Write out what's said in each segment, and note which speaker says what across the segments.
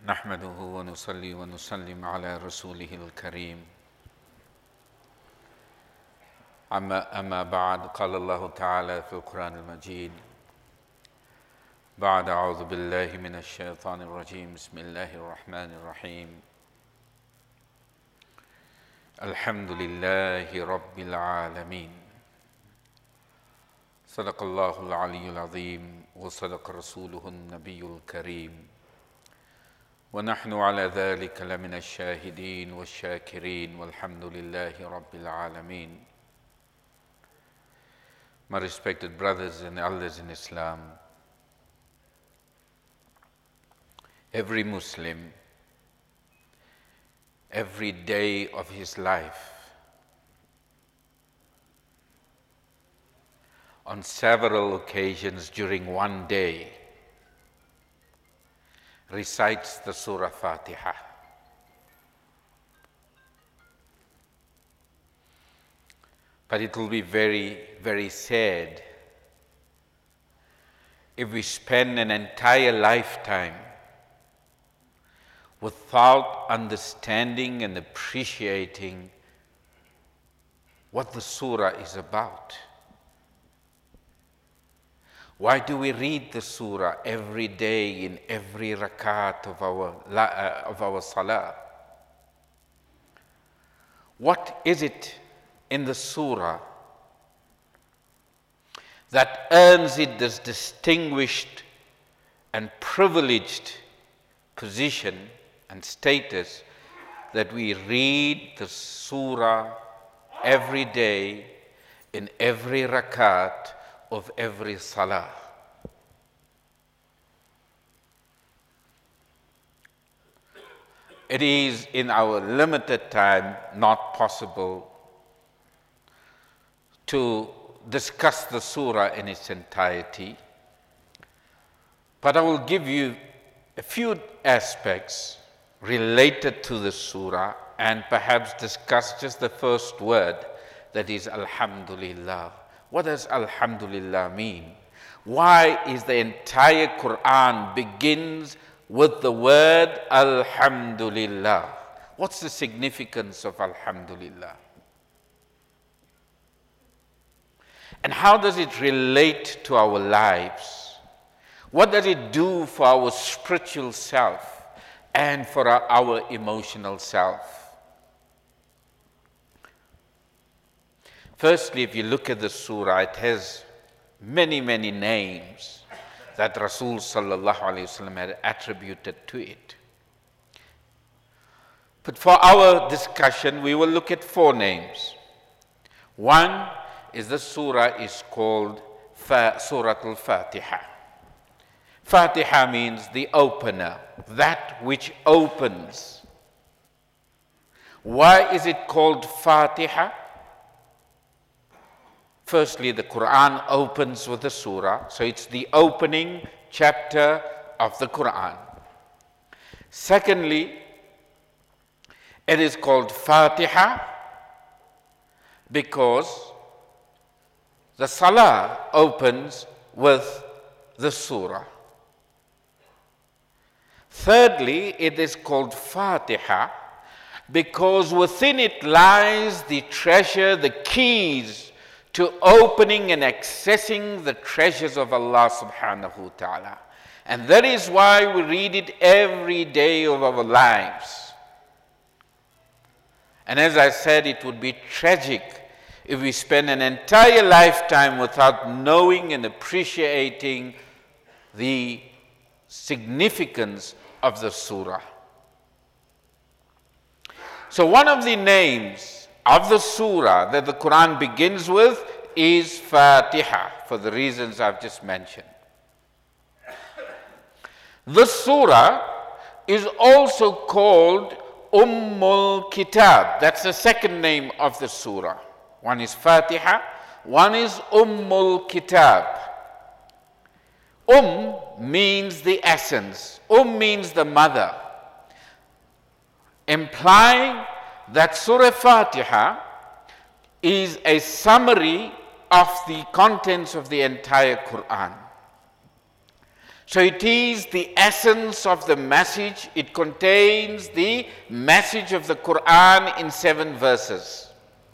Speaker 1: نحمده ونصلي ونسلم على رسوله الكريم أما بعد قال الله تعالى في القرآن المجيد بعد أعوذ بالله من الشيطان الرجيم بسم الله الرحمن الرحيم الحمد لله رب العالمين صدق الله العلي العظيم وصدق رسوله النبي الكريم ونحن على ذلك لمن الشاهدين والشاكرين والحمد لله رب العالمين. My respected brothers and elders in Islam, every Muslim, every day of his life, on several occasions during one day, recites the Surah Fatiha. But it will be very, very sad if we spend an entire lifetime without understanding and appreciating what the surah is about. Why do we read the surah every day in every rakat of our salah? What is it in the surah that earns it this distinguished and privileged position and status that we read the surah every day in every rakat of every salah? It is in our limited time not possible to discuss the surah in its entirety, but I will give you a few aspects related to the surah and perhaps discuss just the first word, that is Alhamdulillah. What does Alhamdulillah mean? Why is the entire Quran begins with the word Alhamdulillah? What's the significance of Alhamdulillah? And how does it relate to our lives? What does it do for our spiritual self and for our emotional self? Firstly, if you look at the surah, it has many, many names that Rasul sallallahu alayhi wasallam had attributed to it. But for our discussion, we will look at four names. One is the surah is called Surah Al-Fatiha. Fatiha means the opener, that which opens. Why is it called Fatiha? Firstly, the Quran opens with the surah, so it's the opening chapter of the Quran. Secondly, it is called Fatiha because the salah opens with the surah. Thirdly, it is called Fatiha because within it lies the treasure, the keys to opening and accessing the treasures of Allah subhanahu wa ta'ala. And that is why we read it every day of our lives. And as I said, it would be tragic if we spend an entire lifetime without knowing and appreciating the significance of the surah. So one of the names of the surah that the Quran begins with is Fatiha, for the reasons I've just mentioned. The surah is also called Ummul Kitab. That's the second name of the surah. One is Fatiha, one is Ummul Kitab. Means the essence. Means the mother, implying that Surah Fatiha is a summary of the contents of the entire Quran. So it is the essence of the message. It contains the message of the Quran in 7 verses.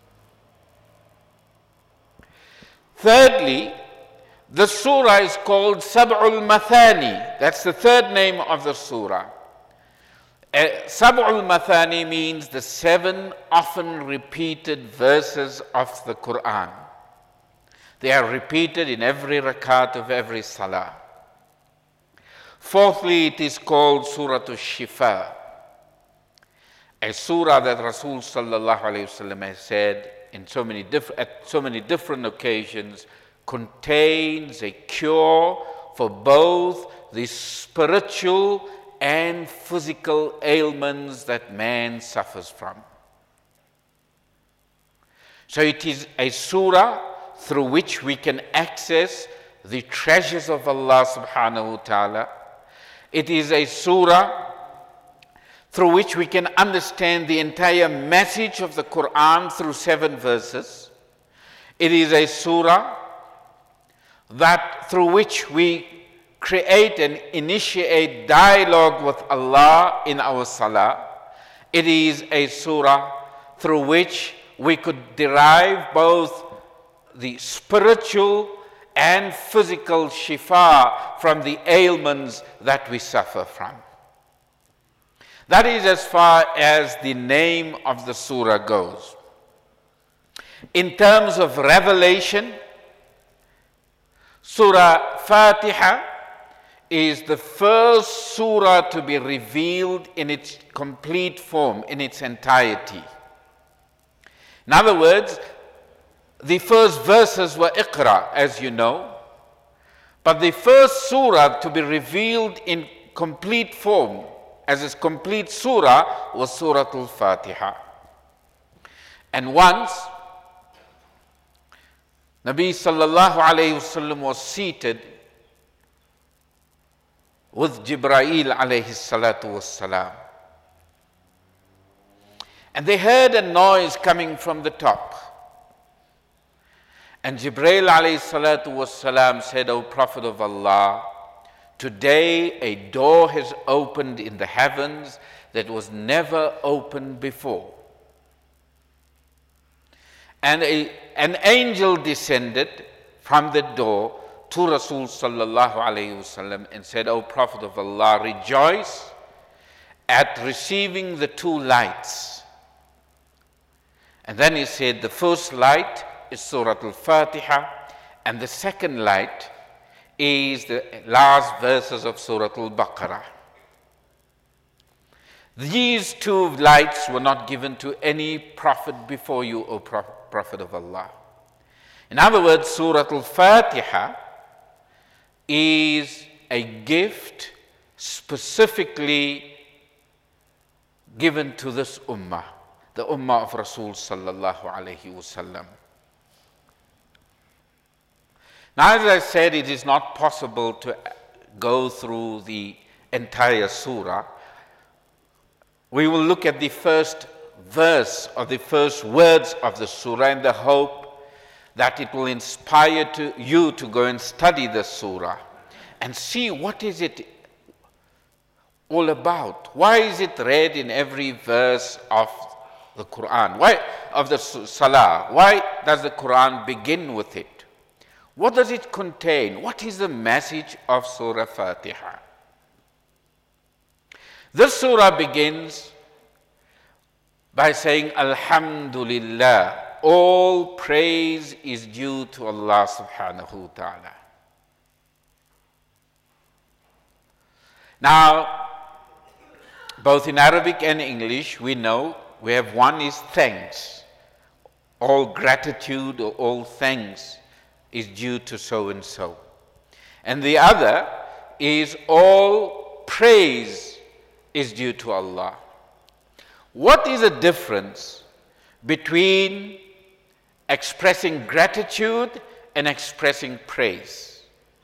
Speaker 1: Thirdly, the surah is called Sab'ul Mathani. That's the third name of the surah. Sab'ul Mathani means the 7 often repeated verses of the Quran. They are repeated in every rakat of every salah. Fourthly, it is called Surah Al-Shifa, a surah that Rasul sallallahu alayhi wasallam has said at so many different occasions contains a cure for both the spiritual and physical ailments that man suffers from. So it is a surah through which we can access the treasures of Allah subhanahu wa ta'ala. It is a surah through which we can understand the entire message of the Quran through 7 verses. It is a surah through which we create and initiate dialogue with Allah in our salah. It is a surah through which we could derive both the spiritual and physical shifa from the ailments that we suffer from. That is as far as the name of the surah goes. In terms of revelation, Surah Fatiha is the first surah to be revealed in its complete form, in its entirety. In other words, the first verses were Iqra, as you know, but the first surah to be revealed in complete form, as its complete surah, was Surah Al-Fatiha. And once, Nabi sallallahu alayhi wasallam was seated with Jibreel alayhi salatu wassalam. And they heard a noise coming from the top. And Jibreel alayhi salatu wassalam said, O Prophet of Allah, today a door has opened in the heavens that was never opened before. And an angel descended from the door to Rasul sallallahu alayhi wasallam and said, O Prophet of Allah, rejoice at receiving the 2 lights. And then he said, the first light is Surah Al-Fatiha, and the second light is the last verses of Surah Al-Baqarah. These 2 lights were not given to any prophet before you, O Prophet of Allah. In other words, Surah Al-Fatiha is a gift specifically given to this ummah, the ummah of Rasul sallallahu alayhi wasallam. Now, as I said, it is not possible to go through the entire surah. We will look at the first verse or the first words of the surah in the hope that it will inspire you to go and study the surah and see what is it all about. Why is it read in every verse of the Quran? Why of the salah? Why does the Quran begin with it? What does it contain? What is the message of Surah Fatiha? This surah begins by saying, Alhamdulillah, all praise is due to Allah subhanahu wa ta'ala. Now, both in Arabic and English, we know we have one is thanks. All gratitude or all thanks is due to so and so. And the other is all praise is due to Allah. What is the difference between expressing gratitude and expressing praise?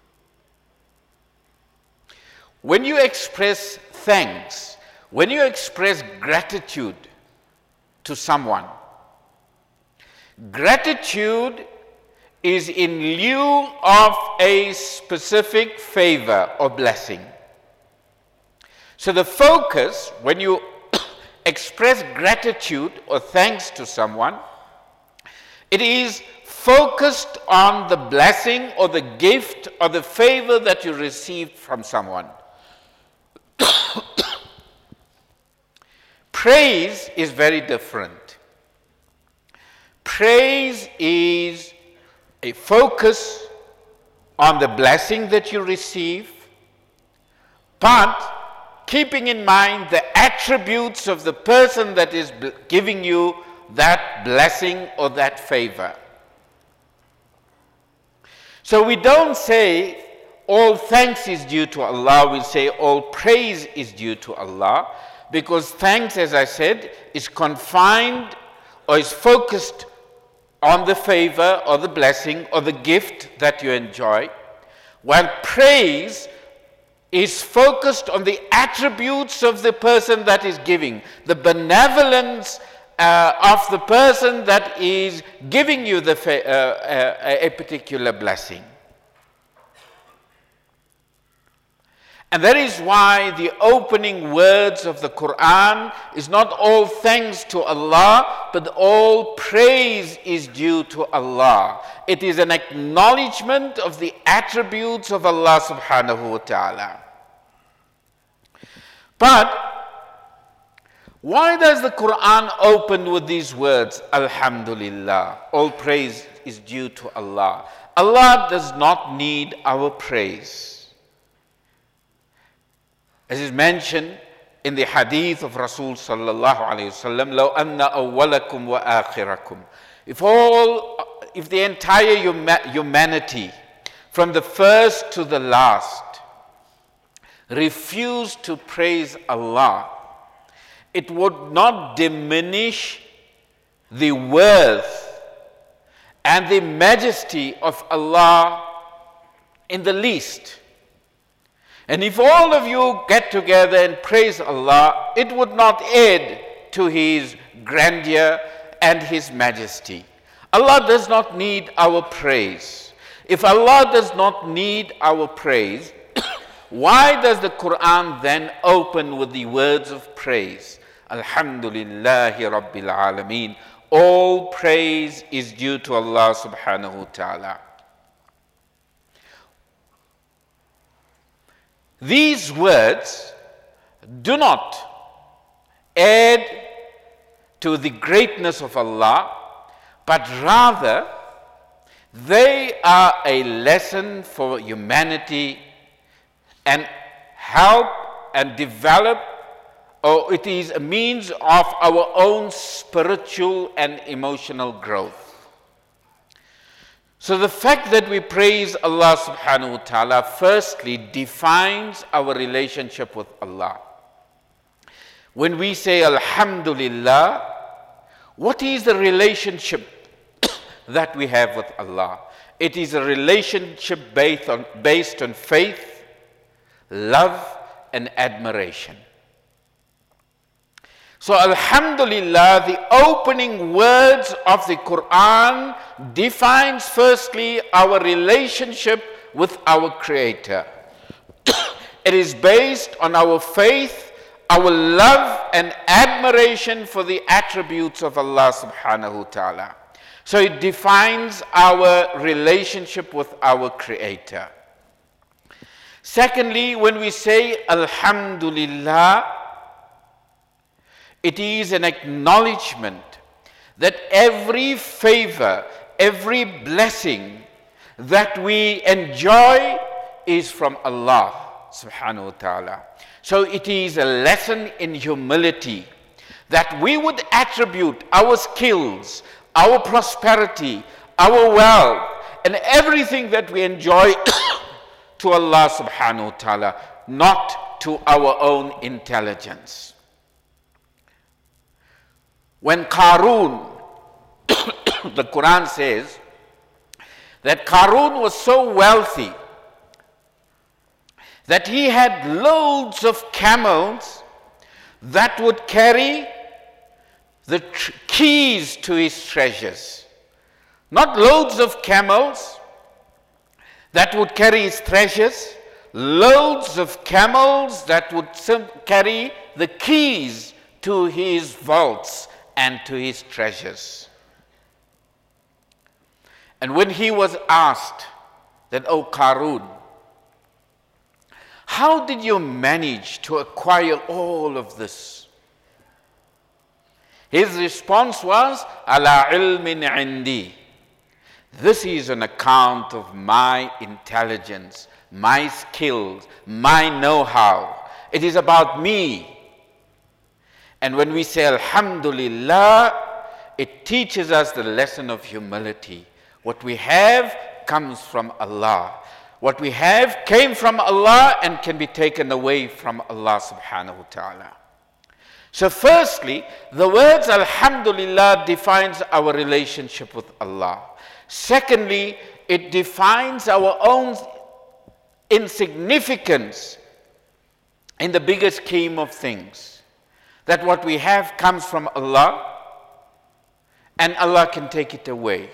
Speaker 1: When you express thanks, when you express gratitude to someone, gratitude is in lieu of a specific favor or blessing. So the focus, when you express gratitude or thanks to someone, it is focused on the blessing or the gift or the favor that you received from someone. Praise is very different. Praise is a focus on the blessing that you receive, but keeping in mind the attributes of the person that is giving you that blessing or that favor. So we don't say all thanks is due to Allah, we say all praise is due to Allah, because thanks, as I said, is confined or is focused on the favor or the blessing or the gift that you enjoy, while praise is focused on the attributes of the person that is giving, the benevolence of the person that is giving you a particular blessing. And that is why the opening words of the Quran is not all thanks to Allah, but all praise is due to Allah. It is an acknowledgement of the attributes of Allah subhanahu wa ta'ala. But why does the Quran open with these words, Alhamdulillah, all praise is due to Allah? Allah does not need our praise. As is mentioned in the hadith of Rasul sallallahu alayhi wa sallam, لَوْ أَنَّ أَوَّلَكُمْ وَآخِرَكُمْ. If the entire humanity, from the first to the last, refused to praise Allah, it would not diminish the worth and the majesty of Allah in the least. And if all of you get together and praise Allah, it would not add to His grandeur and His majesty. Allah does not need our praise. If Allah does not need our praise, why does the Quran then open with the words of praise? Alhamdulillahi Rabbil Alameen. All praise is due to Allah subhanahu wa ta'ala. These words do not add to the greatness of Allah, but rather they are a lesson for humanity and help and develop, or it is a means of our own spiritual and emotional growth. So the fact that we praise Allah subhanahu wa ta'ala firstly defines our relationship with Allah. When we say Alhamdulillah, what is the relationship that we have with Allah? It is a relationship based on faith, love, and admiration. So Alhamdulillah, the opening words of the Quran defines firstly our relationship with our Creator. It is based on our faith, our love and admiration for the attributes of Allah subhanahu wa ta'ala. So it defines our relationship with our Creator. Secondly, when we say Alhamdulillah, it is an acknowledgement that every favor, every blessing that we enjoy is from Allah subhanahu wa ta'ala. So it is a lesson in humility that we would attribute our skills, our prosperity, our wealth, and everything that we enjoy to Allah subhanahu wa ta'ala, not to our own intelligence. When Qarun, the Quran says that Qarun was so wealthy that he had loads of camels that would carry the keys to his treasures. Not loads of camels that would carry his treasures, loads of camels that would carry the keys to his vaults and to his treasures. And when he was asked that, "O Qarun, how did you manage to acquire all of this?" His response was, "Ala ilmin indi." This is an account of my intelligence, my skills, my know-how. It is about me. And when we say Alhamdulillah, it teaches us the lesson of humility. What we have comes from Allah. What we have came from Allah and can be taken away from Allah subhanahu wa ta'ala. So firstly, the words Alhamdulillah defines our relationship with Allah. Secondly, it defines our own insignificance in the bigger scheme of things. That what we have comes from Allah and Allah can take it away.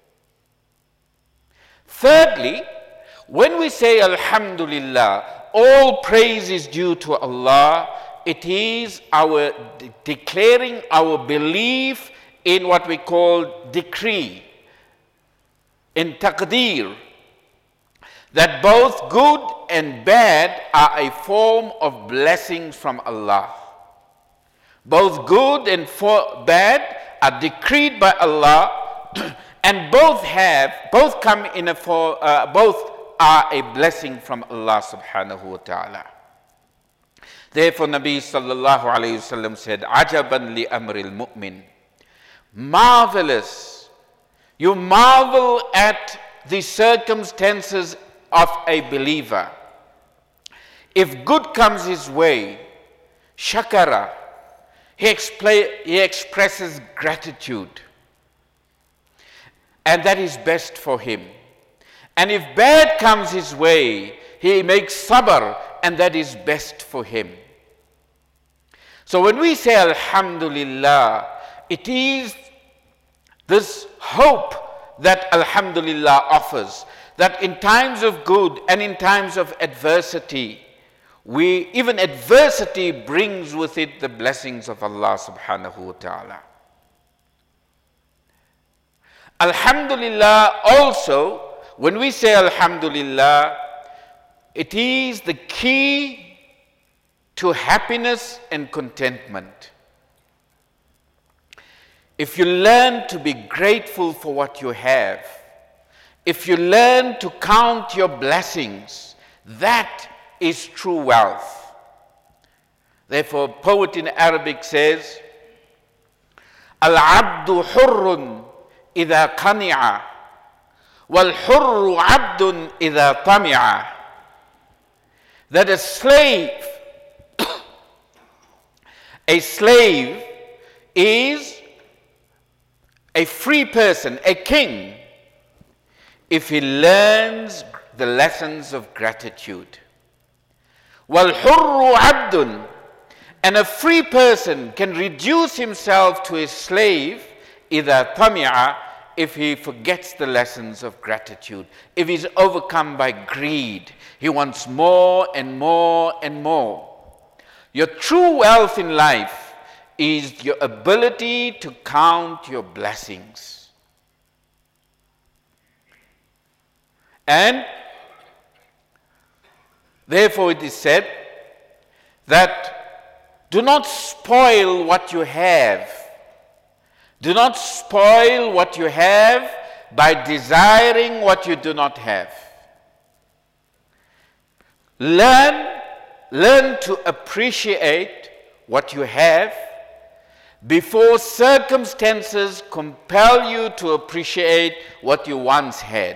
Speaker 1: Thirdly, when we say Alhamdulillah, all praise is due to Allah, it is our declaring our belief in what we call decree, in taqdeer, that both good and bad are a form of blessings from Allah. Both good and bad are decreed by Allah, and both come in both are a blessing from Allah subhanahu wa ta'ala. Therefore, Nabi sallallahu alayhi wasallam said, "Ajaban li amril mu'min." Marvelous. You marvel at the circumstances of a believer. If good comes his way, shakara, he expresses gratitude. And that is best for him. And if bad comes his way, he makes sabr, and that is best for him. So when we say Alhamdulillah, it is this hope that Alhamdulillah offers, that in times of good and in times of adversity, even adversity brings with it the blessings of Allah subhanahu wa ta'ala. Alhamdulillah also, when we say Alhamdulillah, it is the key to happiness and contentment. If you learn to be grateful for what you have, if you learn to count your blessings, that is true wealth. Therefore, a poet in Arabic says, "Al-abdu hurrun idha qani'a, wal-hurru abdun idha tami'a." That a slave is a free person, a king, if he learns the lessons of gratitude. وَالْحُرُّ عَبْدٌ, and a free person can reduce himself to a slave إِذَا طَمِعَ, if he forgets the lessons of gratitude, if he's overcome by greed, he wants more and more and more. Your true wealth in life is your ability to count your blessings. And therefore it is said that do not spoil what you have. Do not spoil what you have by desiring what you do not have. Learn to appreciate what you have before circumstances compel you to appreciate what you once had.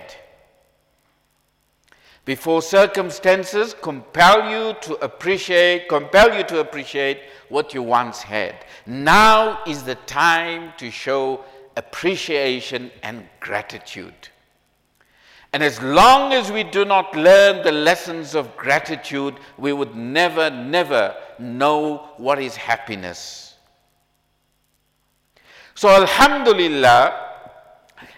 Speaker 1: Before circumstances compel you to appreciate what you once had. Now is the time to show appreciation and gratitude. And as long as we do not learn the lessons of gratitude, we would never know what is happiness. So Alhamdulillah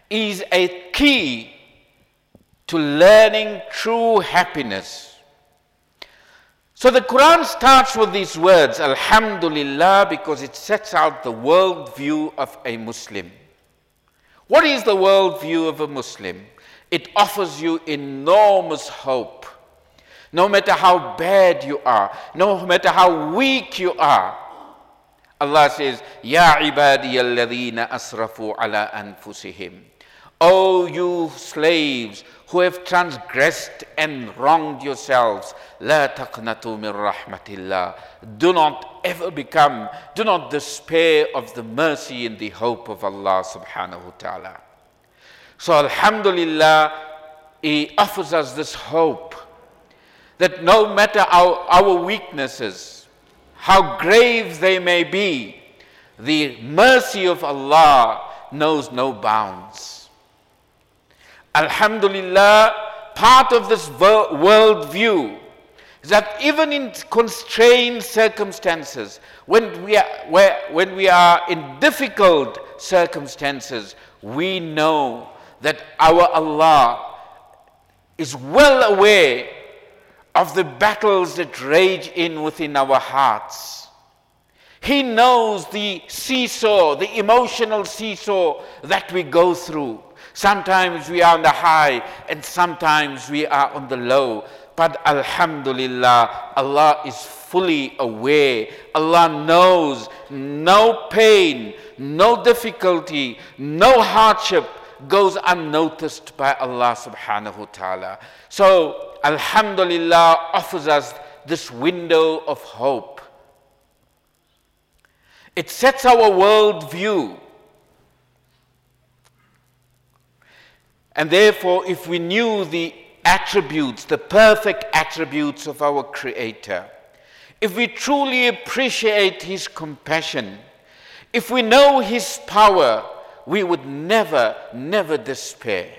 Speaker 1: is a key to learning true happiness. So the Quran starts with these words, Alhamdulillah, because it sets out the worldview of a Muslim. What is the worldview of a Muslim? It offers you enormous hope. No matter how bad you are, no matter how weak you are, Allah says, Ya ibadiyalladhina asrafu ala anfusihim. O you slaves who have transgressed and wronged yourselves, La taqnatu min rahmatillah. Do not despair of the mercy and the hope of Allah subhanahu wa ta'ala. So Alhamdulillah, He offers us this hope that no matter our weaknesses, how grave they may be, the mercy of Allah knows no bounds. Alhamdulillah, part of this world view is that even in constrained circumstances, when we are in difficult circumstances, we know that our Allah is well aware of the battles that rage within our hearts. He knows the seesaw, the emotional seesaw that we go through. Sometimes we are on the high and sometimes we are on the low. But Alhamdulillah, Allah is fully aware. Allah knows no pain, no difficulty, no hardship goes unnoticed by Allah subhanahu wa ta'ala. So Alhamdulillah offers us this window of hope. It sets our world view. And therefore, if we knew the attributes, the perfect attributes of our Creator, if we truly appreciate His compassion, if we know His power, we would never despair.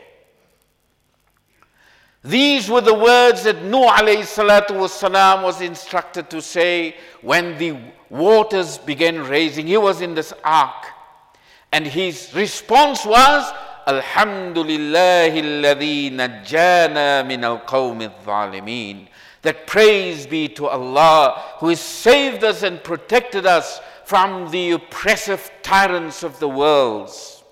Speaker 1: These were the words that Nuh alayhi salatu wasalam was instructed to say when the waters began rising. He was in this ark. And his response was, Alhamdulillahi alladhi najjana min al-qawmi al-zalimin. That praise be to Allah who has saved us and protected us from the oppressive tyrants of the worlds.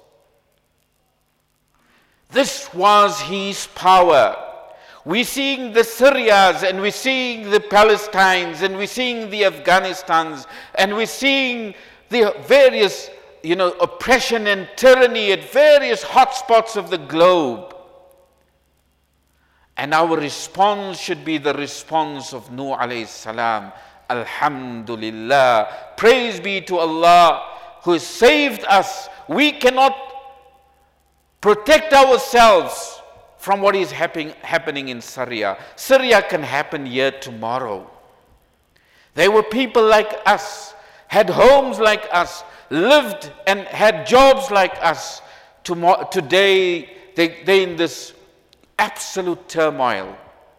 Speaker 1: This was His power. We're seeing the Syrias and we're seeing the Palestines and we're seeing the Afghanistans and we're seeing the various oppression and tyranny at various hotspots of the globe. And our response should be the response of Nuh alayhi salam. Alhamdulillah. Praise be to Allah who has saved us. We cannot protect ourselves from what is happening in Syria. Syria can happen here tomorrow. There were people like us, had homes like us, lived and had jobs like us. Today, they're in this absolute turmoil.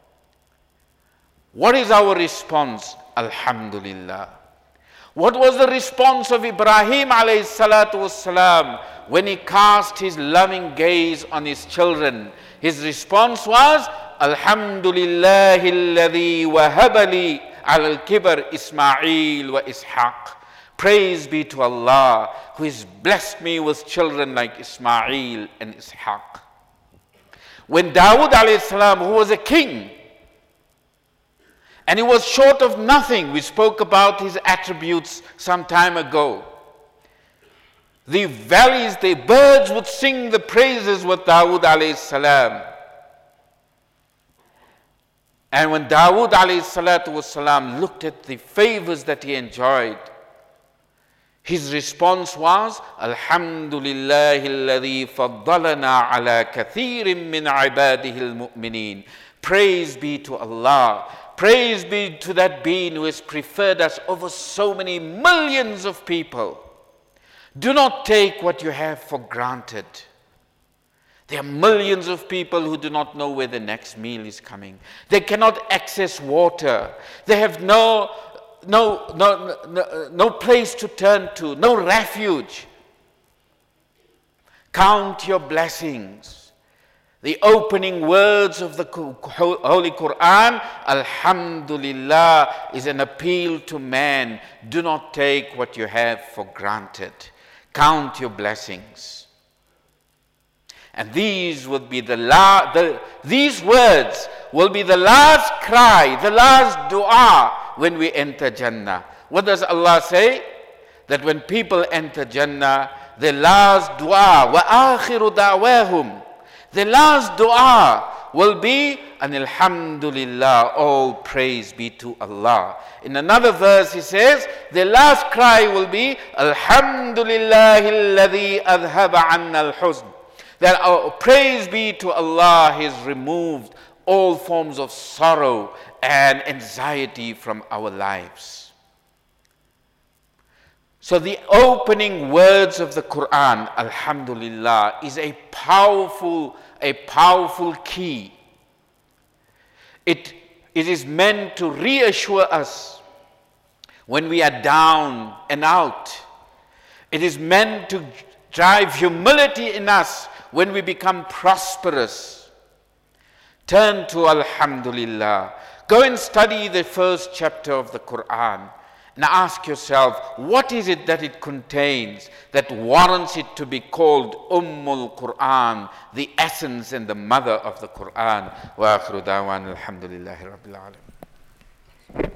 Speaker 1: What is our response? Alhamdulillah. What was the response of Ibrahim alayhi salatu wassalam when he cast his loving gaze on his children? His response was, Alhamdulillahi alladhi wahabali al-kibar Ismail wa Ishaq. Praise be to Allah who has blessed me with children like Ismail and Ishaq. When Dawood alayhi salam, who was a king, and he was short of nothing, we spoke about his attributes some time ago. The valleys, the birds would sing the praises with Dawood alayhi salam. And when Dawood alayhi salatu wasalam looked at the favors that he enjoyed, his response was, Alhamdulillahi alladhi faddalana ala kathirin min ibadihi al-mu'mineen. Praise be to Allah. Praise be to that being who has preferred us over so many millions of people. Do not take what you have for granted. There are millions of people who do not know where the next meal is coming. They cannot access water. They have no place to turn to, no refuge. Count your blessings. The opening words of the Holy Quran, Alhamdulillah, is an appeal to man. Do not take what you have for granted. Count your blessings. And these would be these words will be the last cry, the last dua when we enter Jannah. What does Allah say? That when people enter Jannah, the last dua, wa akhiru da'wahum, the last dua will be, and alhamdulillah, all praise be to Allah. In another verse he says, the last cry will be, alhamdulillahi alladhi adhaba anna al-huzn. That our praise be to Allah, He has removed all forms of sorrow and anxiety from our lives. So the opening words of the Quran, Alhamdulillah, is a powerful key. It is meant to reassure us when we are down and out. It is meant to drive humility in us when we become prosperous. Turn to Alhamdulillah. Go and study the first chapter of the Quran and ask yourself, what is it that it contains that warrants it to be called Ummul Quran, the essence and the mother of the Quran? Wa akhiru da'wan alhamdulillahi rabbil alamin.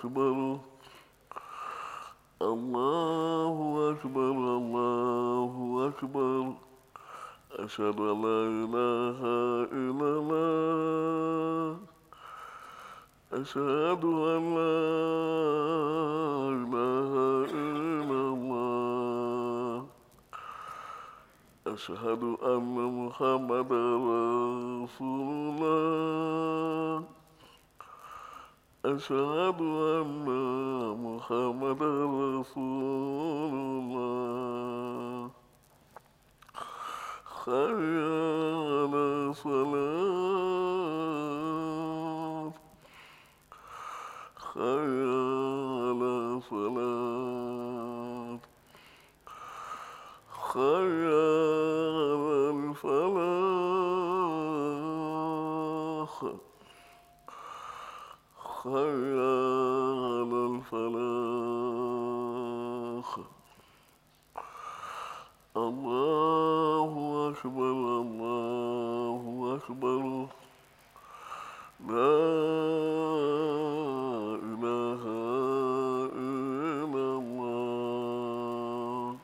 Speaker 2: أكبر الله أكبر الله أكبر أشهد أن لا إله إلا الله أشهد أن لا إله إلا الله أشهد أن محمدا رسول الله أشهد أن محمدا رسول الله حي على الصلاة حي على الصلاة حي على الفلاح حي على الفلاح الله أكبر الله أكبر لا إله إلا الله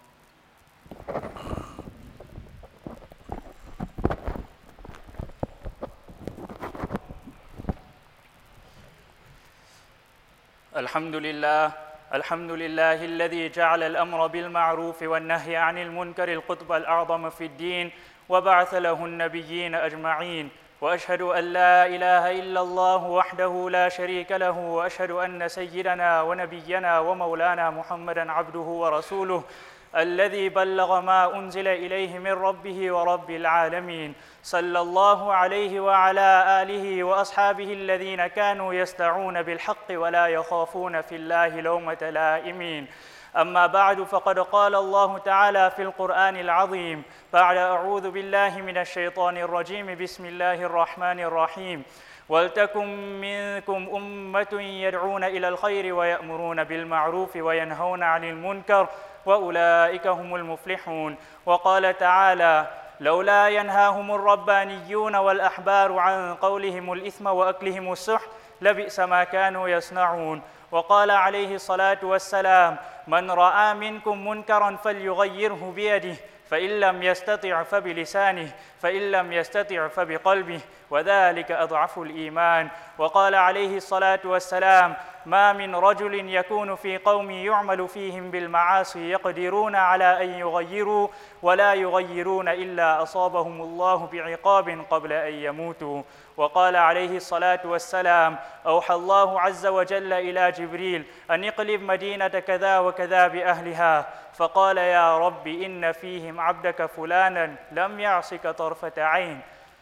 Speaker 3: الحمد لله الذي جعل الأمر بالمعروف والنهي عن المنكر القطب الأعظم في الدين وبعث له النبيين أجمعين، وأشهد أن لا إله إلا الله وحده لا شريك له، وأشهد أن سيدنا ونبينا ومولانا محمدًا عبده ورسوله الذي بلغ ما أنزل إليه من ربه ورب العالمين، صلى الله عليه وعلى آله وأصحابه الذين كانوا يستعون بالحق ولا يخافون في الله لومة لائمين. أما بعد، فقد قال الله تعالى في القرآن العظيم بعد أعوذ بالله من الشيطان الرجيم بسم الله الرحمن الرحيم: ولتكن منكم أمة يدعون إلى الخير ويأمرون بالمعروف وينهون عن المنكر وأولئك هم المفلحون. وقال تعالى: لولا ينهاهم الربانيون والأحبار عن قولهم الإثم وأكلهم السحت لبئس ما كانوا يصنعون. وقال عليه الصلاة والسلام: من رأى منكم منكرا فليغيره بيده، فإن لم يستطع فبلسانه، فإن لم يستطع فبقلبه، وذلك أضعف الإيمان. وقال عليه الصلاة والسلام: ما من رجل يكون في قوم يعمل فيهم بالمعاصي يقدرون على أن يغيروا ولا يغيرون إلا أصابهم الله بعقاب قبل أن يموتوا. وقال عليه الصلاة والسلام: أوحى الله عز وجل إلى جبريل أن اقلب مدينة كذا وكذا بأهلها، فقال: يا رب إن فيهم عبدك فلانا لم يعصك طرفة عين.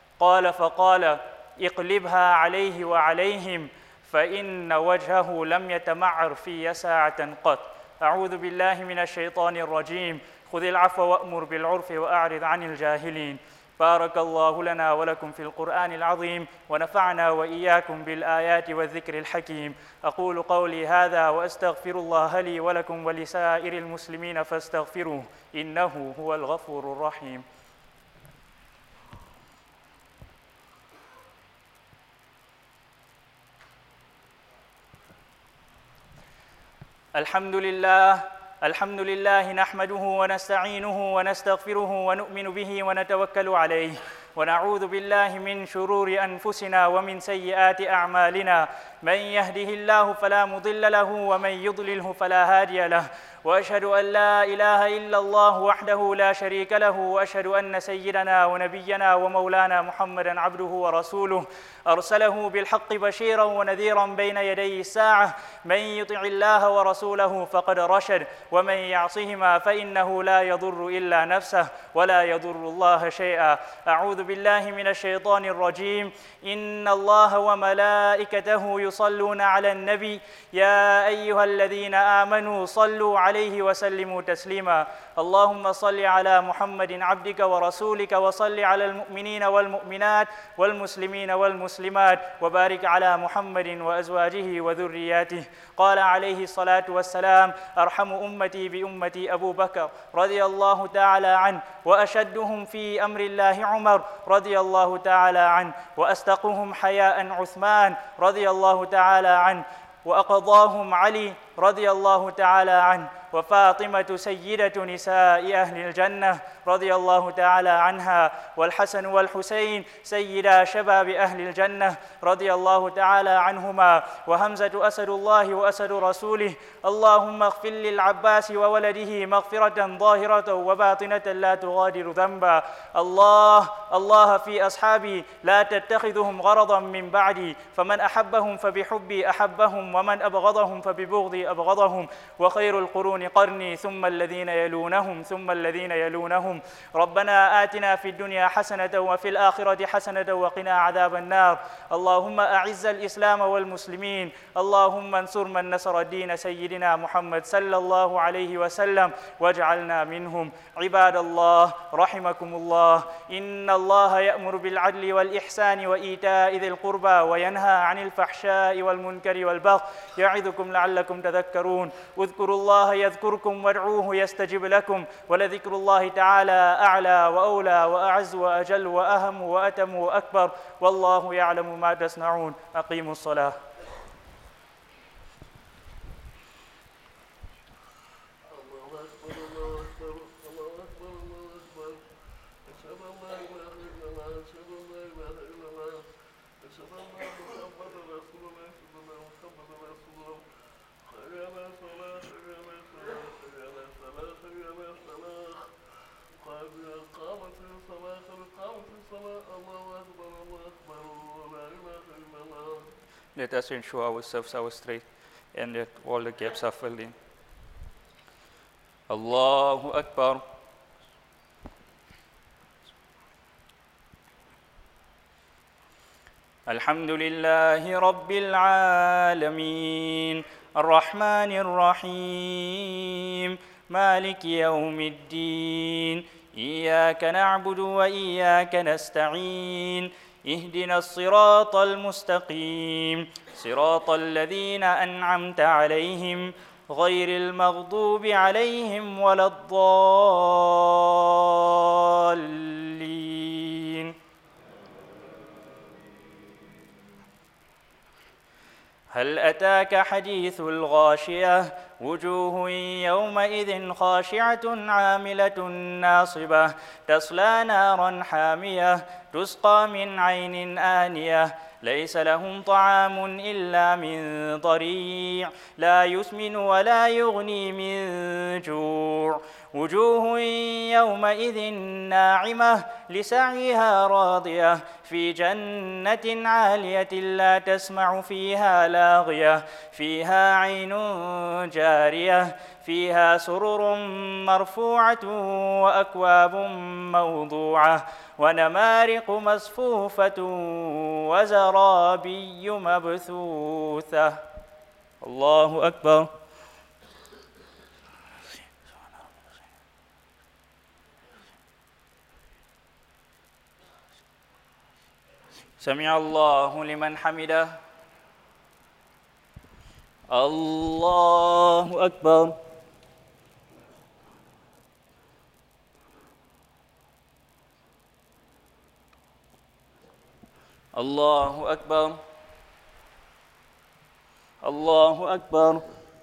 Speaker 3: فقال: اقلبها عليه وعليهم، فإن وجهه لم يتمعر في ساعة قط. أعوذ بالله من الشيطان الرجيم. خذ العفو وأمر بالعرف وأعرض عن الجاهلين. بارك الله لنا ولكم في القرآن العظيم، ونفعنا وإياكم بالآيات والذكر الحكيم. أقول قولي هذا وأستغفر الله لي ولكم ولسائر المسلمين فاستغفروه إنه هو الغفور الرحيم. الحمد لله نحمده ونستعينه ونستغفره ونؤمن به ونتوكل عليه، ونعوذ بالله من شرور أنفسنا ومن سيئات أعمالنا. من يهده الله فلا مضل له ومن يضلله فلا هادي له، وأشهد أن لا إله إلا الله وحده لا شريك له، وأشهد أن سيدنا ونبينا ومولانا محمدًا عبده ورسوله أرسله بالحق بشيرًا ونذيرًا بين يدي الساعة. من يطع الله ورسوله فقد رشد، ومن يعصهما فإنه لا يضر إلا نفسه ولا يضر الله شيئا. أعوذ بالله من الشيطان الرجيم. إن الله وملائكته يصلون على النبي يا أيها الذين آمنوا صلوا عليه وسلموا تسليما. اللهم صل على محمد عبدك ورسولك، وصل على المؤمنين والمؤمنات والمسلمين والمسلمات، وبارك على محمد وأزواجه وذرياته. قال عليه الصلاة والسلام: أرحم أمتي بأمتي أبو بكر رضي الله تعالى عنه، وأشدهم في أمر الله عمر رضي الله تعالى عنه، وأصدقهم حياء عثمان رضي الله تعالى عنه، وأقضاهم علي رضي الله تعالى عنه، وفاطمة سيدة نساء أهل الجنة رضي الله تعالى عنها، والحسن والحسين سيدا شباب أهل الجنة رضي الله تعالى عنهما، وهمزة أسد الله وأسد رسوله. اللهم اغفر للعباس وولده مغفرة ظاهرة وباطنة لا تغادر ذنبا. الله في أصحابي لا تتخذهم غرضا من بعدي، فمن أحبهم فبحبي أحبهم، ومن أبغضهم فببغضي أبغضهم، وخير القرون قرني ثم الذين يلونهم ثم الذين يلونهم. ربنا آتنا في الدنيا حسنة وفي الآخرة حسنة وقنا عذاب النار. اللهم أعز الإسلام والمسلمين، اللهم انصر من نصر الدين سيدنا محمد صلى الله عليه وسلم واجعلنا منهم. عباد الله رحمكم الله، إن الله يأمر بالعدل والإحسان وإيتاء ذي القربى وينهى عن الفحشاء والمنكر والبغي يعظكم لعلكم تذكرون. اذكروا الله يذكركم وادعوه يستجب لكم، ولذكر الله تعالى أعلى وأولى وأعز وأجل وأهم وأتم وأكبر، والله يعلم ما تصنعون. أقيموا الصلاة. Let us ensure ourselves are straight and that all the gaps are filled in. Allahu Akbar. Alhamdulillahi Rabbil Alameen, Ar-Rahmanir Rahim, Maliki Yawmiddin, Iyyaka na'budu wa iyyaka nasta'in. اهدنا الصراط المستقيم صراط الذين أنعمت عليهم غير المغضوب عليهم ولا الضالين. هل أتاك حديث الغاشية؟ وجوه يومئذ خاشعة عاملة ناصبة تصلى نارا حامية تسقى من عين آنية ليس لهم طعام إلا من ضريع لا يسمن ولا يغني من جوع. وجوه يومئذ ناعمة لسعيها راضية في جنة عالية لا تسمع فيها لاغية فيها عين جارية فيها سرر مرفوعة وأكواب موضوعة ونمارق مصفوفة وزرابي مبثوثة. الله أكبر. سمع الله لمن حمده. الله أكبر. الله أكبر. الله أكبر.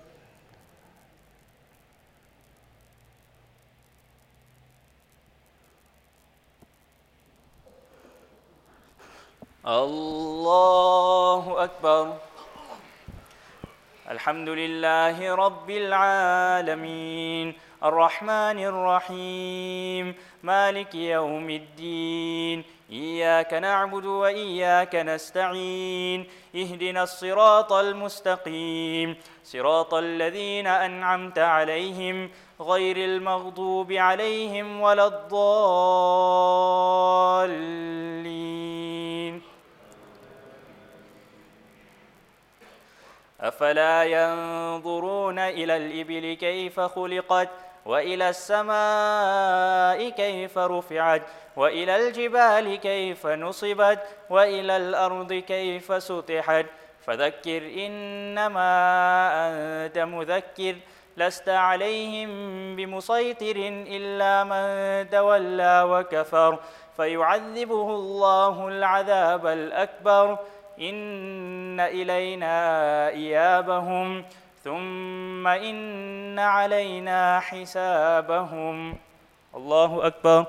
Speaker 3: الله أكبر. الحمد لله رب العالمين الرحمن الرحيم مالك يوم الدين إياك نعبد وإياك نستعين اهدنا الصراط المستقيم صراط الذين أنعمت عليهم غير المغضوب عليهم ولا الضالين. أفلا ينظرون إلى الإبل كيف خلقت وإلى السماء كيف رفعت وإلى الجبال كيف نصبت وإلى الأرض كيف سطحت فذكر إنما أنت مذكر لست عليهم بمسيطر إلا من تولى وكفر فيعذبه الله العذاب الأكبر إن إلينا إيابهم ثم إن علينا حسابهم. الله أكبر.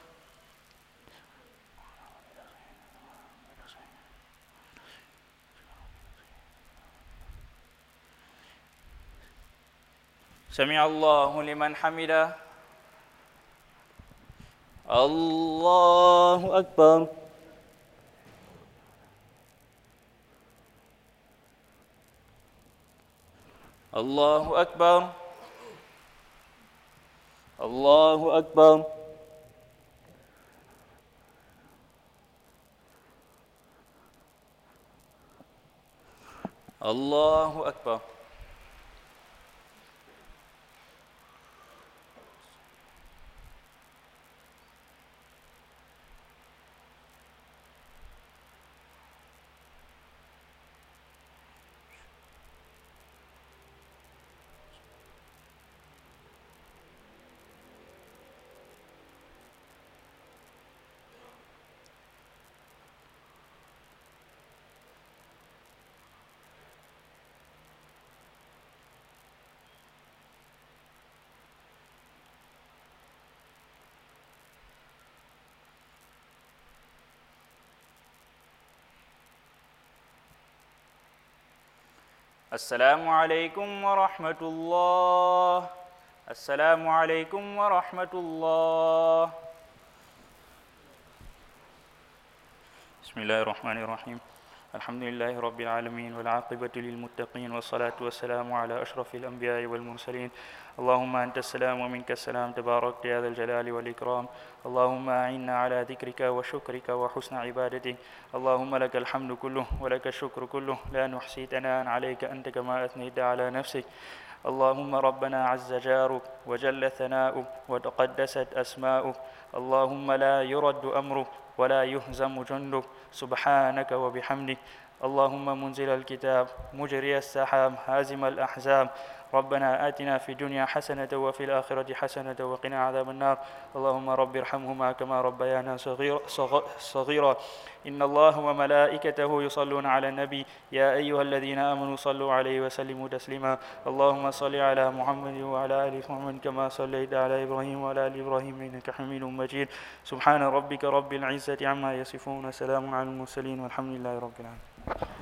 Speaker 3: سمع الله لمن حمده. الله أكبر. الله أكبر. الله أكبر. الله أكبر. السلام عليكم ورحمة الله. السلام عليكم ورحمة الله. بسم الله الرحمن الرحيم. الحمد لله رب العالمين والعاقبة للمتقين والصلاة والسلام على أشرف الأنبياء والمرسلين. اللهم أنت السلام ومنك السلام تبارك يا ذا الجلال والإكرام. اللهم أعنا على ذكرك وشكرك وحسن عبادتك. اللهم لك الحمد كله ولك الشكر كله لا نحصي ثناء عليك أنت كما أثنيت على نفسك. اللهم ربنا عز جارك وجل ثناؤك وتقدست أسماؤك. اللهم لا يرد أمرك ولا يهزم جندك سبحانك وبحمدك. اللهم منزل الكتاب مجري السحاب هازم الأحزاب. ربنا آتنا في الدنيا حسنة وفي الآخرة حسنة وقنا عذاب النار. اللهم رب ارحمهما كما ربيانا صغيرا. إن الله وملائكته يصلون على النبي يا أيها الذين آمنوا صلوا عليه وسلموا تسليما. اللهم صل على محمد وعلى آل محمد كما صليت على إبراهيم وعلى آل إبراهيم إنك حميد مجيد. سبحان ربك رب العزة عما يصفون. سلام على المرسلين والحمد لله رب العالمين.